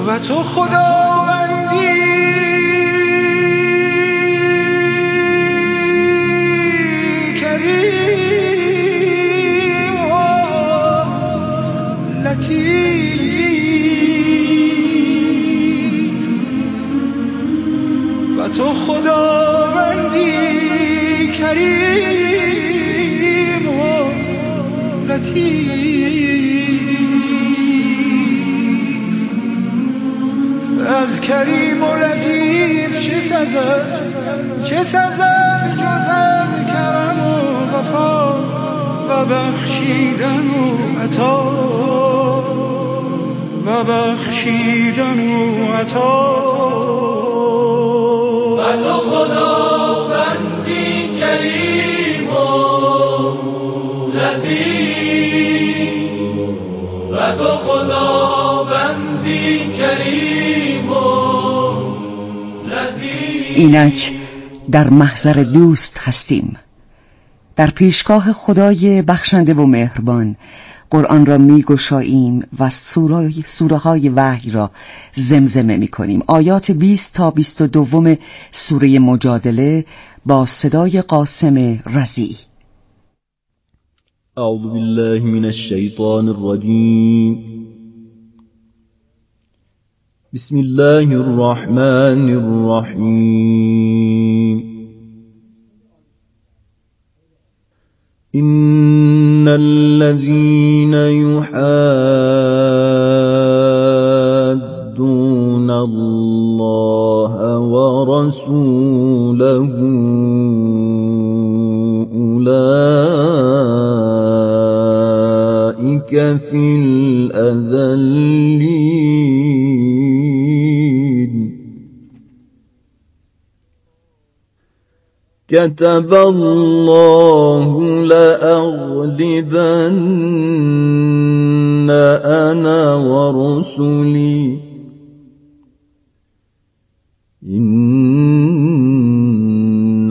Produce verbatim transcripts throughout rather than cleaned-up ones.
و تو خداوندی کریم و لطیف و تو خداوندی کریم و لطیف از کریم و لطیف چه سزد چه سزد جز از کرم و وفا و بخشیدن و عطا و بخشیدن و عطا و تو خداوندی کریم و لطیف و تو خداوندی کریم و لطیف. اینک در محضر دوست هستیم، در پیشگاه خدای بخشنده و مهربان. قرآن را می گشاییم و سوره, سوره های وحی را زمزمه می کنیم. آیات بیست تا بیست و دوم سوره مجادله با صدای قاسم رضی. اعوذ بالله من الشیطان الرجیم. بسم الله الرحمن الرحیم. إن الذين يحادون الله ورسوله أولئك في الأذلين. كتب الله لأغلبن أنا ورسلي إن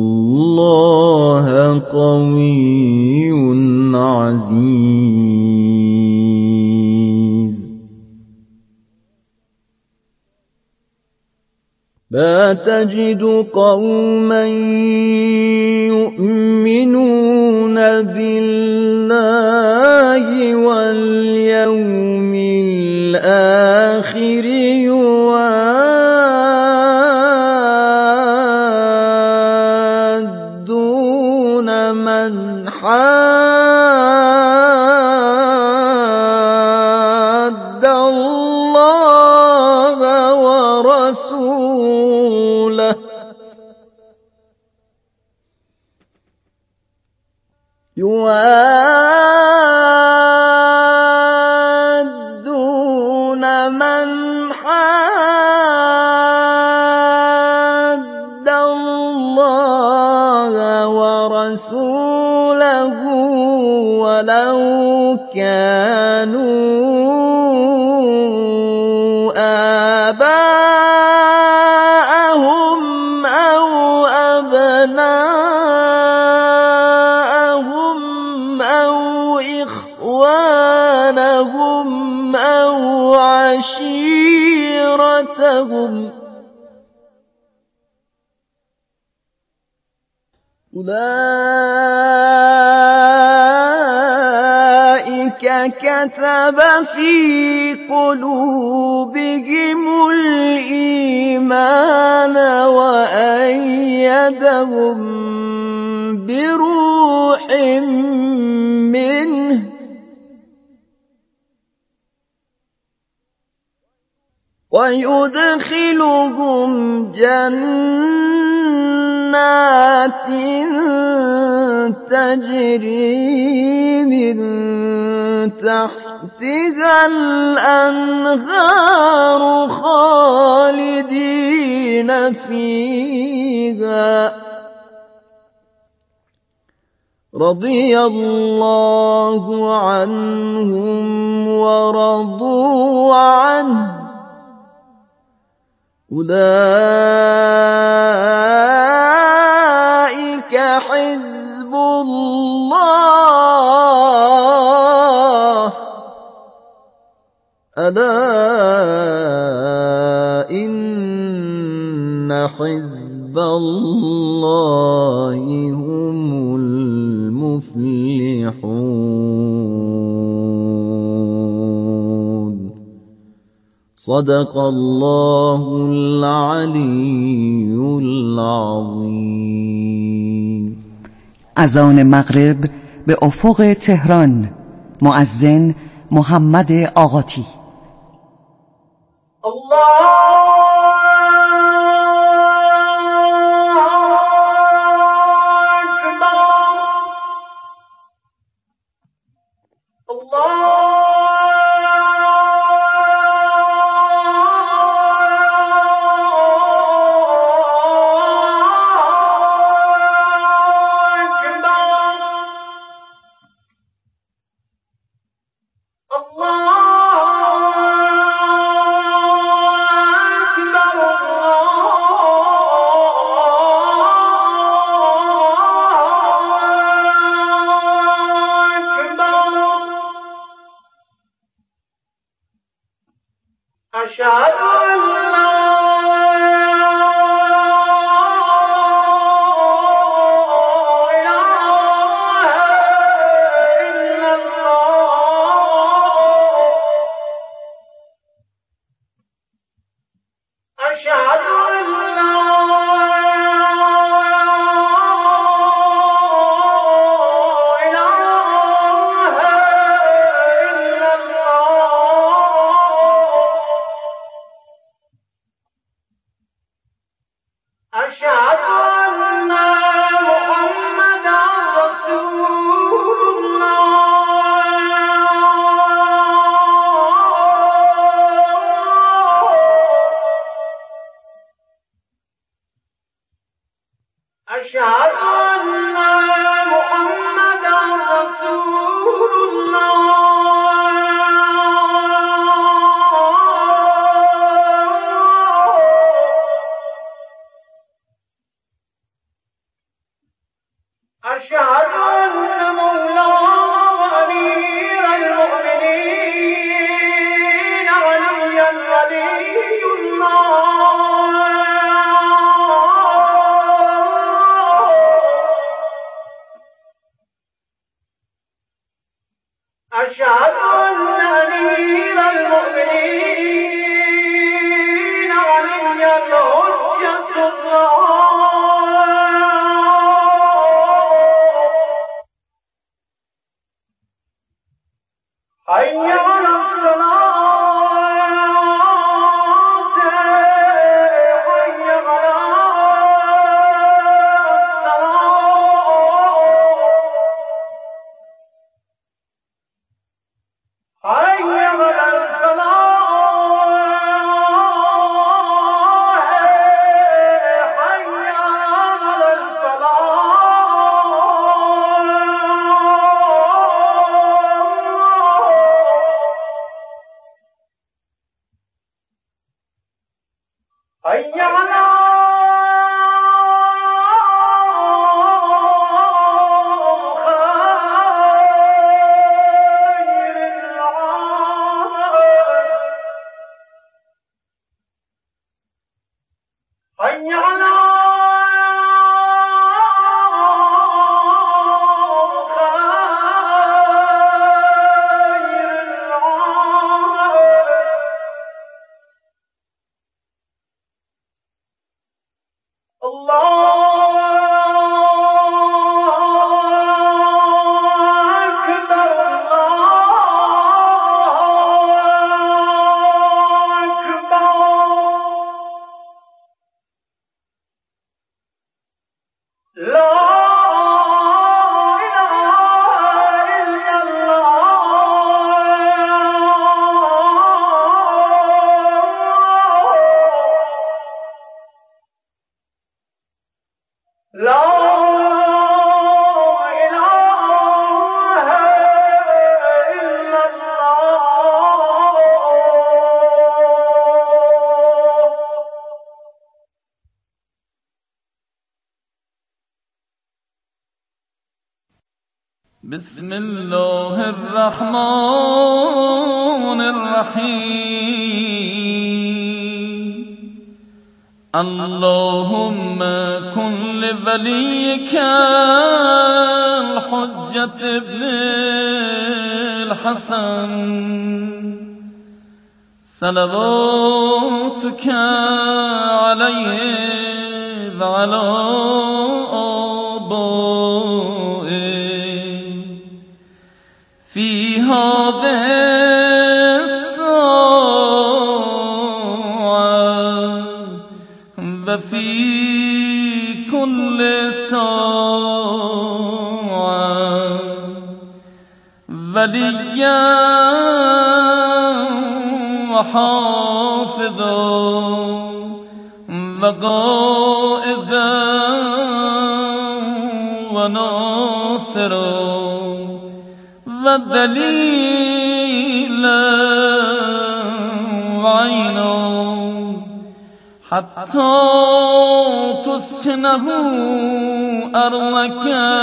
الله قوي عزيز. لا تجد قوما يؤمنون بالله واليوم الآخر يوادون من حاد الله ورسوله يوادون من حاد الله ورسوله ولو كانوا آباءهم أو أبناءهم أو إخوانهم أو عشيرتهم أولئك كتب في قلوبهم الإيمان وأيدهم بروح منه ويدخلهم جنات تجري من تحتها الأنهار خالدين فيها رضي الله عنهم ورضوا عنه أولئك حزب الله الا ان حزب الله هم المفلحون. صدق الله العلی العظیم. اذان مغرب به افق تهران. مؤذن محمد آقاتی. بسم الله الرحمن الرحيم اللهم كن لوليك الحجة ابن الحسن صلواتك عليه وعلى آبائه في هذه الساعة وفي كل ساعة وليا وحافظا وقائدا وناصرا ودليلا وعينا حتى تسكنه أرضك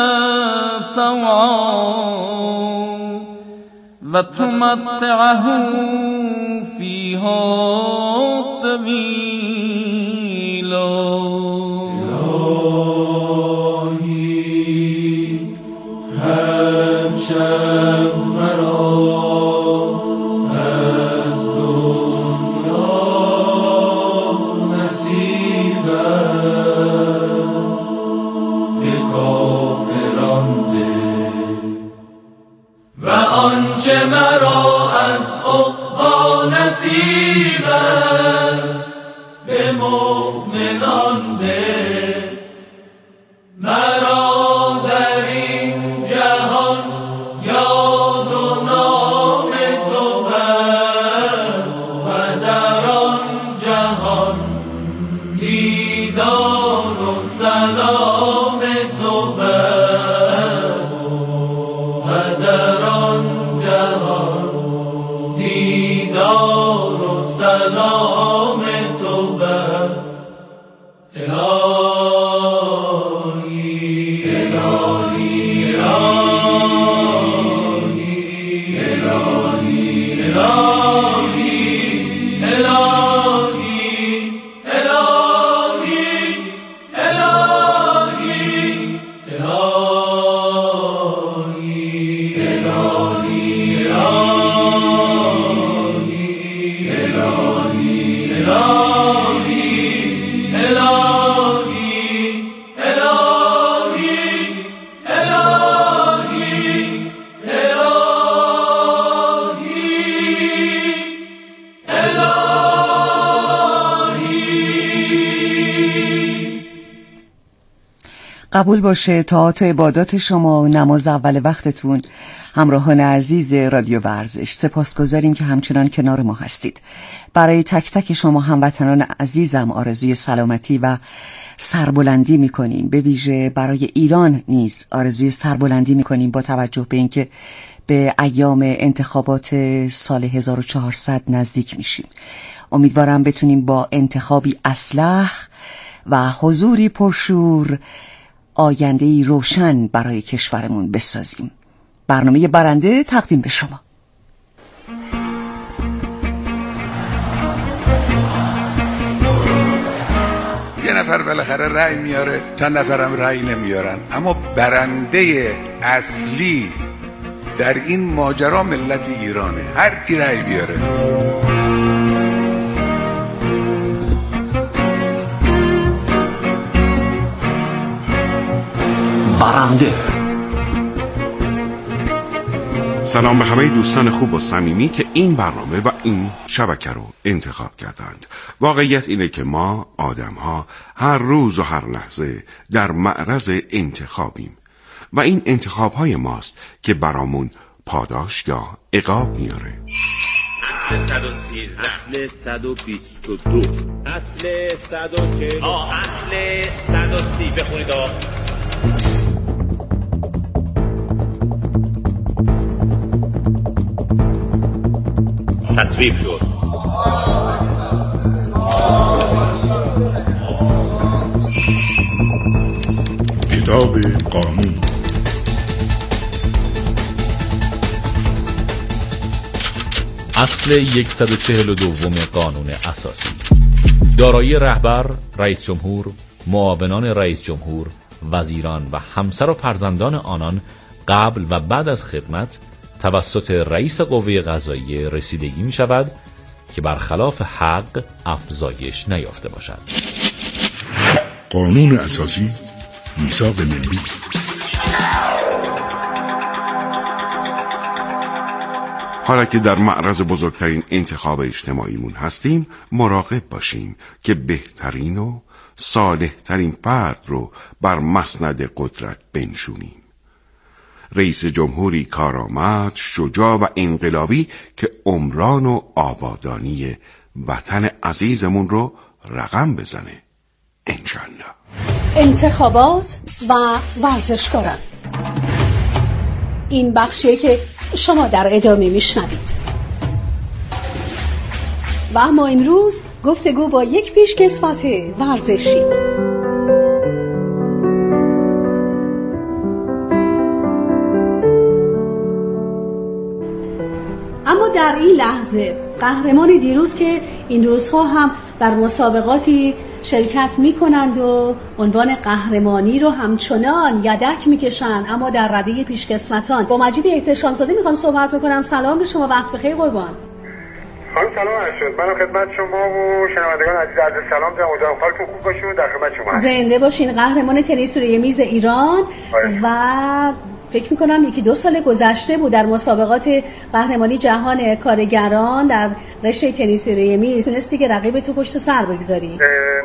طوعا وتمتعه فيها طويلا إلهي همشب مرا از دنیا نصیب است به کافران ده و آنچه مرا از عقبی نصیب است به مؤمنان ده مرا در این جهان یاد و نام تو بس و در آن جهان دیدار و سلام تو بس و در آن جهان دیدار و سلام تو بس الهی الهی الهی الهی الهی الهی قبول باشه طاعت عبادات شما و نماز اول وقتتون. همراهان عزیز رادیو ورزش، سپاسگزاریم که همچنان کنار ما هستید. برای تک تک شما هموطنان عزیزم آرزوی سلامتی و سربلندی میکنیم. به ویژه برای ایران نیز آرزوی سربلندی میکنیم با توجه به اینکه به ایام انتخابات سال هزار و چهارصد نزدیک میشیم. امیدوارم بتونیم با انتخابی اصلح و حضوری پرشور آینده‌ای روشن برای کشورمون بسازیم. برنامه برنده تقدیم به شما. یه نفر بالاخره رأی میاره، چند نفرم رأی نمیارن، اما برنده اصلی در این ماجرا ملت ایرانه. هر کی رأی بیاره. برنده. سلام به همه دوستان خوب و صمیمی که این برنامه و این شبکه رو انتخاب کردند. واقعیت اینه که ما آدم‌ها هر روز و هر لحظه در معرض انتخابیم و این انتخاب‌های ماست که برامون پاداش یا عقاب میاره. اصل صد و سیزده، اصل صد و بیست و دو، اصل صد و چهل، آه اصل صد و سی. بخونید آه. تصویب شد. کتاب قانون. اصل صد و چهل و دو قانون اساسی: دارایی رهبر، رئیس جمهور، معاونان رئیس جمهور، وزیران و همسر و فرزندان آنان قبل و بعد از خدمت توسط رئیس قوه قضاییه رسیدگی می شود که برخلاف حق افزایش نیافته باشد. قانون اساسی، میثاق ملی. حالا که در معرض بزرگترین انتخاب اجتماعیمون هستیم، مراقب باشیم که بهترین و صالحترین فرد رو بر مسند قدرت بنشونیم. رئیس جمهوری کارآمد، شجاع و انقلابی که عمران و آبادانی وطن عزیزمون رو رقم بزنه. انشالله. انتخابات و ورزشکاران، این بخشیه که شما در ادامه میشنوید. و اما امروز گفتگو با یک پیشکسوت ورزشی. اما در این لحظه قهرمان دیروز که این روزها هم در مسابقاتی شرکت میکنند و عنوان قهرمانی رو همچنان یدک میکشن، اما در رده پیشکسوتان با مجید احتشامزاده میخوام صحبت بکنم. سلام به شما، وقت بخیر قربان. خانم سلام عرض. منم خدمت شما و شنوندگان عزیز عرض سلام دارم. امیدوارم حالتون خوب باشه و در خدمت شما. زنده باشین. قهرمان تنیس روی میز ایران و فکر میکنم یکی دو سال گذشته بود در مسابقات قهرمانی جهان کارگران در رشته تنیس روی میز تونستی که رقیب تو پشت سر بگذاری.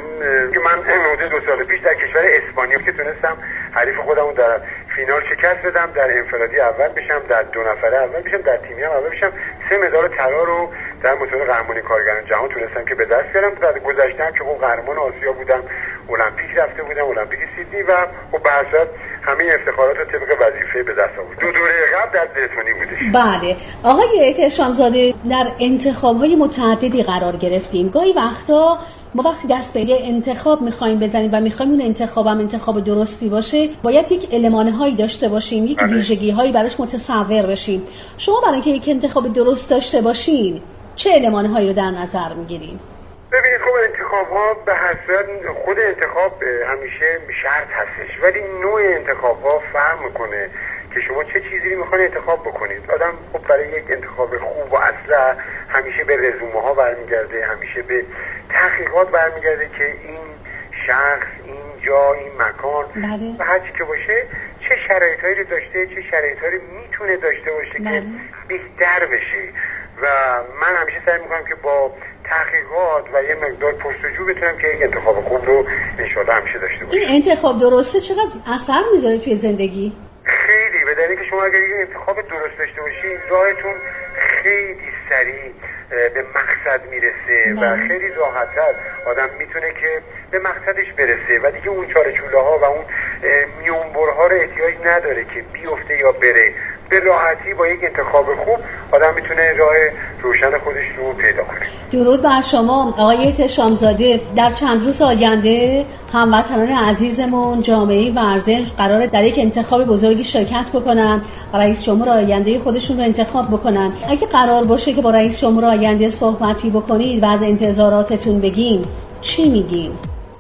من حدود دو سال پیش در کشور اسپانیا که تونستم حریف خودمو در فینال شکست بدم، در انفرادی اول بشم، در دو نفره اول بشم، در تیمی هم اول بشم. سه مدال طلا رو در مسابقه قهرمانی کارگران جهان تونستم که به دست بیارم. در گذشته هم که خب قهرمان آسیا بودم، المپیک رفته بودم، المپیک سیدنی، و خب به هر صورت همه افتخارات رو طبق وظیفه به دست آوردم. دو دوره قبل در بریتانی بودش. بله آقای احتشامزاده، در انتخاب‌های متعددی قرار گرفتیم. گاهی وقتا ما وقتی دست به انتخاب می‌خوایم بزنیم و می‌خوایم اون انتخاب هم انتخاب درستی باشه، باید یک المان‌هایی داشته باشیم، یک ویژگی‌هایی براش متصور بشیم. شما برای اینکه یک انتخاب درست داشته باشین چه المان‌هایی رو در نظر می‌گیرین؟ ببینید خب انتخاب‌ها به هر صورت خود انتخاب همیشه شرط هستش، ولی نوع انتخاب‌ها فرق می‌کنه که شما چه چیزی رو می‌خواید انتخاب بکنید. آدم خب برای یک انتخاب خوب و اصلا همیشه به رزومه‌ها برمیگرده، همیشه به تحقیقات برمیگرده که این شخص، این جا، این مکان و هر چی که باشه چه شرایطایی رو داشته، چه شرایطایی رو میتونه داشته باشه بله. که بهتر بشه. و من همیشه سعی میکنم که با تحقیقات و یه مقدار پرسجو بتونم که یک انتخاب خوب رو انشالله همیشه داشته باشم. این انتخاب درسته چقدر اثر میذاره توی زندگی؟ خیلی، به دلیلی که شما اگر یک انتخاب درست داشته باشین راهتون خیلی سریع به مقصد میرسه و خیلی راحت‌تر آدم میتونه که به مقصدش برسه و دیگه اون چارچوله ها و اون میونبرها رو احتیاج نداره که بیفته یا بره. به راحتی با یک انتخاب خوب آدم میتونه راه روشن خودش رو پیدا کنه. درود بر شما آقای احتشامزاده. در چند روز آینده هموطنان عزیزمون جامعه ورزش قراره در یک انتخاب بزرگی شرکت بکنن و رئیس جمهور آینده خودشون رو انتخاب بکنن. اگه قرار باشه که با رئیس جمهور آینده صحبتی بکنید و از انتظاراتتون بگین، چی میگین؟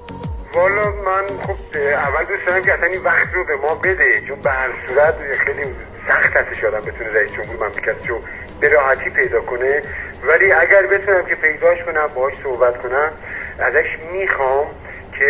والا من خب اول دوست دارم که اصلا این وقت رو به ما بده، چون به هر صورت خیلی سخت هستش آدم بتونه رئیس جمهور مملکتش رو به راحتی پیدا کنه، ولی اگر بتونم که پیداش کنم، باهاش صحبت کنم، ازش میخوام که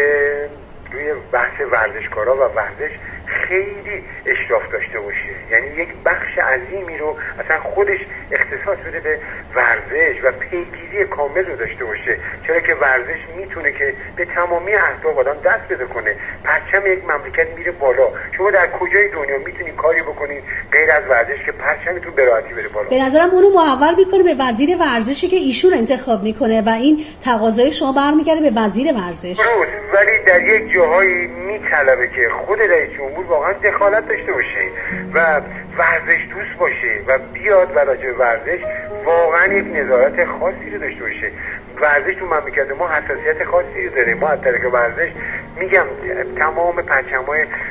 روی بحث ورزشکارا و ورزش خیلی اشراف داشته باشه. یعنی یک بخش عظیمی رو اصلا خودش اختصاص بده به ورزش و پیگیری کامل رو داشته باشه، چرا که ورزش میتونه که به تمامی اهداف آدم دست بده کنه. پرچم یک مملکت میره بالا. شما در کجای دنیا میتونید کاری بکنید غیر از ورزش که پرچمتون به راحتی بره بالا؟ به نظرم اونو محول میکنه به وزیر ورزشی که ایشون انتخاب میکنه و این تقاضای شما برمیگرده به وزیر ورزش. درست، ولی در یک جاهایی میطلبه که خود رئیس جمهور واقعا دخالت داشته باشه و ورزش دوست باشه و بیاد و راجع به ورزش واقعا یک نظارت خاصی رو داشته باشه. ورزش تو مملکت ما حساسیت خاصی رو داره. ما از طریق ورزش میگم تمام پرچم‌های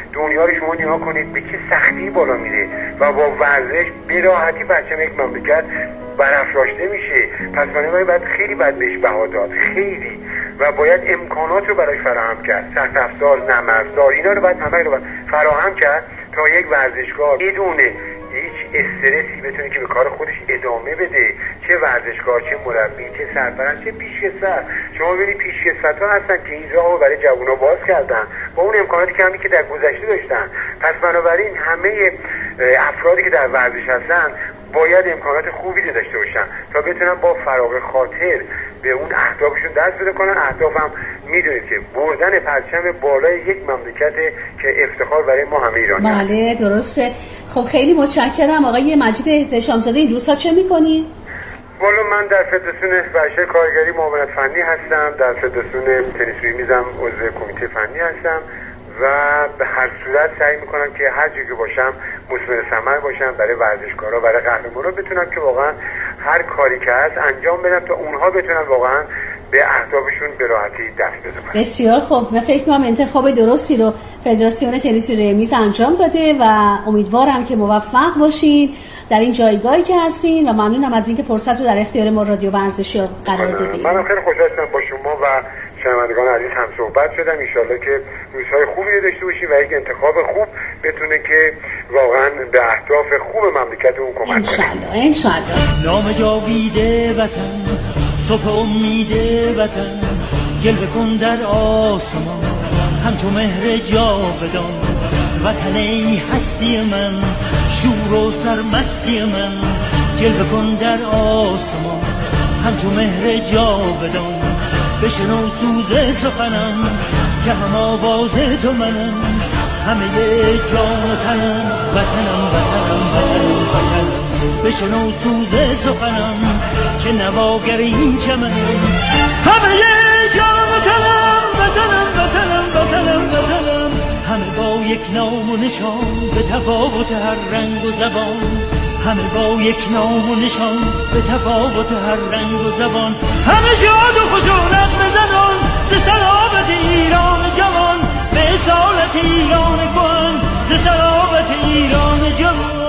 دنیا رو شما نگاه کنید به چه سختی بالا میره و با ورزش به راحتی پرچم یک مملکت برافراشته میشه. پس بنابراین باید خیلی باید بهش بها داد، خیلی، و باید امکانات رو براش فراهم کرد، سخت افزار، نرم افزار، اینا رو باید همه رو باید فراهم کرد تا یک ورزشکار بدون هیچ استرسی بتونه که به کار خودش ادامه بده، چه ورزشکار، چه مربی، چه سرپرست، چه پیشکسوت. شما ببینید پیشکسوت‌ها هستن که این راه رو برای جوونا باز کردن با اون امکاناتی که همین که در گذشته داشتن. پس بنابراین همه افرادی که در ورزش هستن باید امکانات خوبی رو داشته باشن تا بتونن با فراغ خاطر به اون اهدافشون دست پیدا کنن. اهداف هم میدونید که بردن پرچم بالای یک مملکته که افتخار برای ما همه ایرانی. بله درسته. خب خیلی متشکرم آقای مجید احتشامزاده. این روزها چه میکنی؟ والا من در فدراسیون ورزش کارگری معاونت فنی هستم، در فدراسیون تنیس روی میزم عضو کمیته فنی هستم و به هر صورت سعی میکنم که هر جایی که باشم مثمر ثمر باشم برای ورزشکارا، برای قهرمانا، بتونم که واقعا هر کاری که هست انجام بدم تا اونها بتونن واقعا به اهدافشون به راحتی دست پیدا کنن. بسیار خوب. من فکر می‌کنم انتخاب درستی رو فدراسیون تنیس روی میز انجام داده و امیدوارم که موفق باشین در این جایگاهی که هستین و ممنونم از اینکه فرصت رو در اختیار ما رادیو ورزشی قرار دادید. منم خیلی خوشحال شدم با شما و شنوندگان عزیز هم صحبت شدم. ان شاءالله که روزهای خوبی رو داشته باشیم و یک انتخاب خوب بتونه که واقعا به اهداف خوب مملکتمون کمک کنه. ان شاءالله ان شاءالله. نام جاویده وطن، صبح امید وطن، جلوه کن در آسمان همچو مهر جاودان. وطن ای هستی من، شور و سرمستی من، جلوه کن در آسمان همچو مهر جاودان. بشنو سوز سخنم که هم آواز تو منم، همه جان و تنم وطنم وطنم وطنم وطنم. بشنو سوز سخنم که نواگر این چمنم، همه جان و تنم وطنم وطنم وطنم وطنم. همه با یک نام و نشان به تفاوت هر رنگ و زبان، همه با یک نام و نشان به تفاوت هر رنگ و زبان. همه شاد و خشونت بزنان ز سلامت ایران جوان، به اصالت ایران کهن ز سلامت ایران جوان.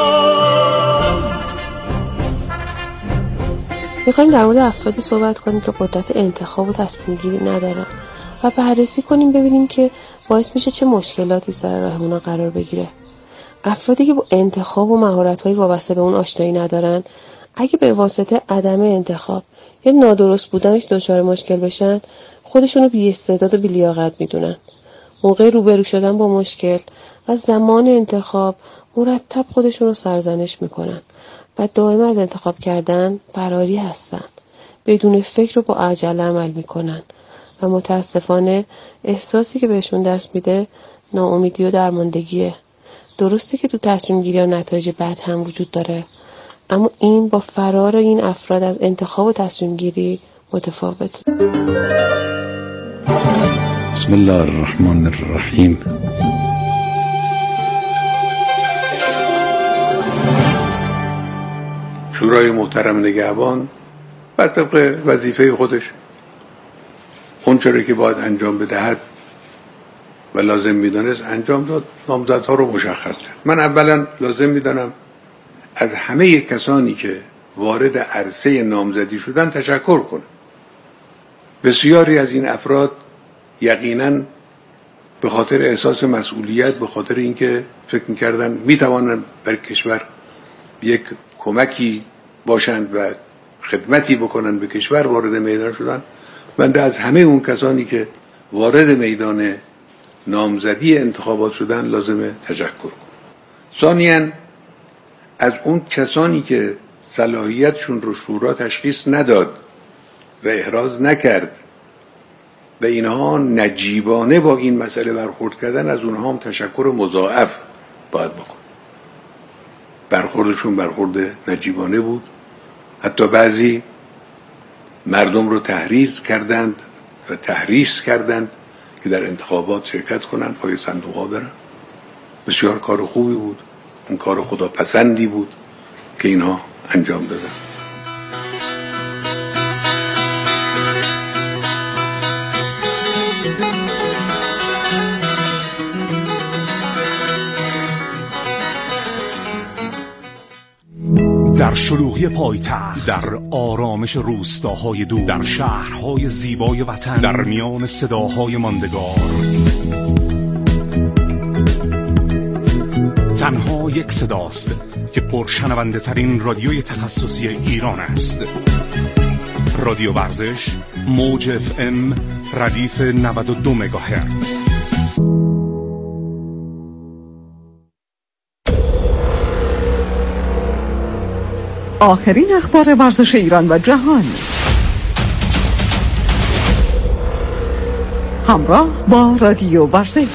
میخوایم در مورد افرادی صحبت کنیم که قدرت انتخاب و تصمیم گیری ندارن و بررسی کنیم ببینیم که باعث میشه چه مشکلاتی سر راهمون قرار بگیره. افرادی که با انتخاب و مهارت‌های وابسته به اون آشنایی ندارن، اگه به واسطه عدم انتخاب یا نادرست بودنش دچار مشکل بشن، خودشونو بی‌استعداد و بی‌لیاقت میدونن. موقع روبرو شدن با مشکل و زمان انتخاب مرتب خودشونو سرزنش میکنن و دائما از انتخاب کردن فراری هستن. بدون فکر و با عجله عمل میکنن و متاسفانه احساسی که بهشون دست میده ناامیدی و درماندگیه. درسته که تو تصمیم گیری و نتایج بد هم وجود داره، اما این با فرار این افراد از انتخاب و تصمیم گیری متفاوت. بسم الله الرحمن الرحیم. شورای محترم نگهبان بر طبق وظیفه خودش اون چرا که باید انجام بدهد و لازم میدانست انجام داد، نامزدها رو مشخص کرد. من اولا لازم میدانم از همه کسانی که وارد عرصه نامزدی شدن تشکر کنم. بسیاری از این افراد یقینا به خاطر احساس مسئولیت، به خاطر اینکه فکر میکردن میتوانند برای کشور یک کمکی باشند و خدمتی بکنن به کشور وارد میدان شدن. من از همه اون کسانی که وارد میدان نامزدی انتخابات شدن لازمه تشکر کنم. ثانیاً از اون کسانی که صلاحیتشون رو شورا تشخیص نداد و احراز نکرد و اینها نجیبانه با این مسئله برخورد کردن، از اونها هم تشکر مضاعف باید بکن. برخوردشون برخورد نجیبانه بود. حتی بعضی مردم رو تحریض کردند و تحریص کردند که در انتخابات شرکت کنند، پای صندوق‌ها برن. بسیار کار خوبی بود، اون کار خداپسندی بود که اینها انجام دادن. در شلوغی پایتخت، در آرامش روستاهای دور، در شهرهای زیبای وطن، در میان صداهای ماندگار، تنها یک صداست که پرشنونده ترین رادیوی تخصصی ایران است. رادیو ورزش، موج اف ام، ردیف نود و دو مگاهرتز. آخرین اخبار ورزش ایران و جهان، همراه با رادیو ورزش.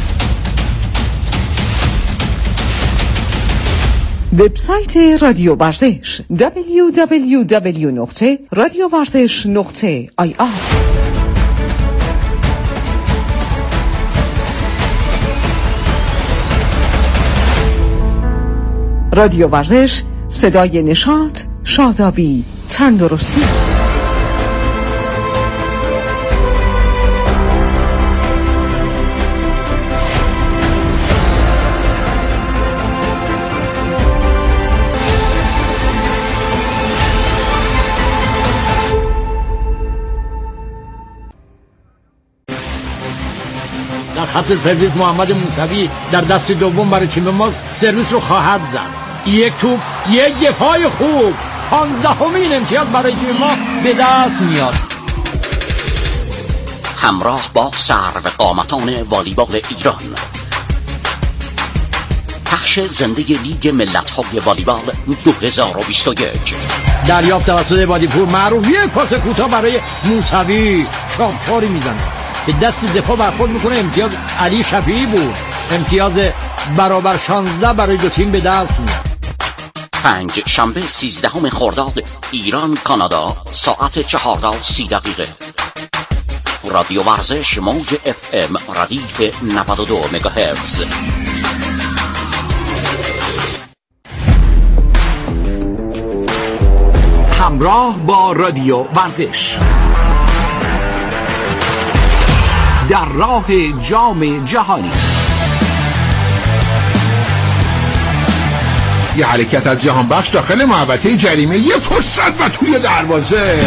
وبسایت رادیو ورزش دبلیو دبلیو دبلیو نقطه رادیو ورزش نقطه آی آر. رادیو ورزش، صدای نشاط، شادابی، تندرستی. در خط سرویس محمد موسوی در دست دوم برای تیم ما سرویس رو خواهد زد. یک توپ، یک دفاع خوب، پانزدهمین امتیاز برای تیم ما به دست میاد. همراه با سرو قامتان والیبال ایران، پخش زنده لیگ ملت‌های والیبال دو هزار و بیست و یک. دریافت توسط عبادی‌پور معروف، یک پاس کوتاه برای موسوی، شاپچاری میزنه به دست دفاع برخورد میکنه. امتیاز علی شفیعی بود. امتیاز برابر شانزده برای دو تیم به دست میاد. پنج شنبه سیزدهم خرداد، ایران کانادا، ساعت چهارده و سی دقیقه. رادیو ورزش، موج اف ام، ردیف نود و دو مگاهرتز. همراه با رادیو ورزش در راه جام جهانی. یه حرکت از جهان بخش داخل محوطه جریمه، یه فرصت و توی دروازه.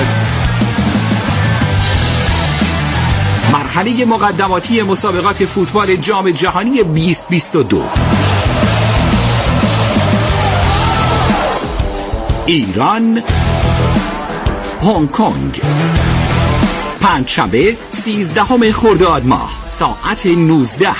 مرحله مقدماتی مسابقات فوتبال جام جهانی بیست بیست و دو. ایران هنگ کنگ، پنجشنبه سیزدهم خرداد ماه ساعت نوزده.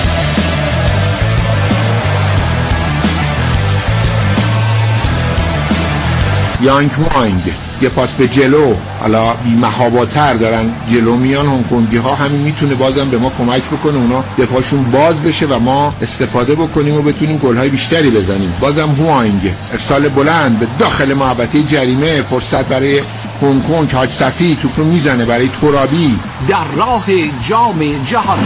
یانگ وانگ، یه پاس به جلو، حالا بی محاباتر دارن جلو میان هنگ کنگی ها. همین میتونه بازم به ما کمک بکنه اونا دفاعشون باز بشه و ما استفاده بکنیم و بتونیم گل‌های بیشتری بزنیم. بازم هوانگ، ارسال بلند به داخل محوطه جریمه، فرصت برای هنگ کنگ. حاج صفی توپ رو میزنه برای ترابی. در راه جام جهانی.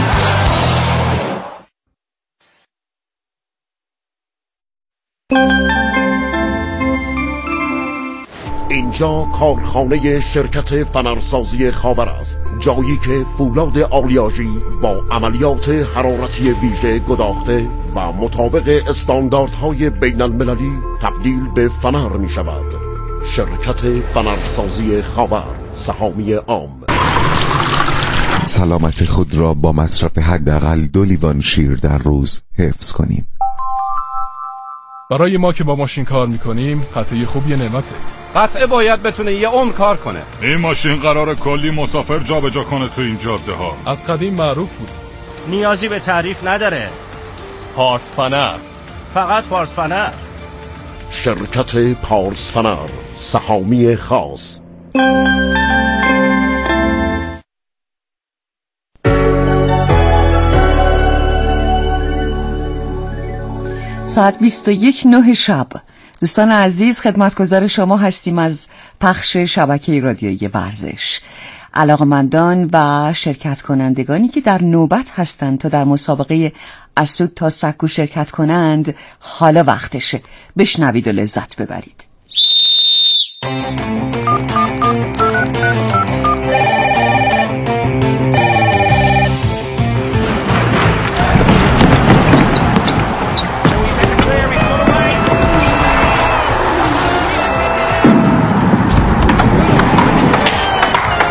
اینجا کارخانه شرکت فنرسازی خاور است، جایی که فولاد آلیاژی با عملیات حرارتی ویژه گداخته و مطابق استانداردهای بین المللی تبدیل به فنر می شود. شرکت فنرسازی خاور، سهامی عام. سلامت خود را با مصرف حداقل دو لیوان شیر در روز حفظ کنیم. برای ما که با ماشین کار میکنیم قطعه خوب یه نعمته. قطعه باید بتونه یه عمر کار کنه. این ماشین قراره کلی مسافر جابجا کنه تو این جاده ها. از قدیم معروف بود. نیازی به تعریف نداره. پارس فنر، فقط پارس فنر. شرکت پارس فنر، سهامی خاص. ساعت بیست و یک نه شب. دوستان عزیز، خدمتگزار شما هستیم از پخش شبکه رادیویی ورزش. علاقمندان و شرکت کنندگانی که در نوبت هستند تا در مسابقه از سود تا سکو شرکت کنند، حالا وقتشه. بشنوید و لذت ببرید.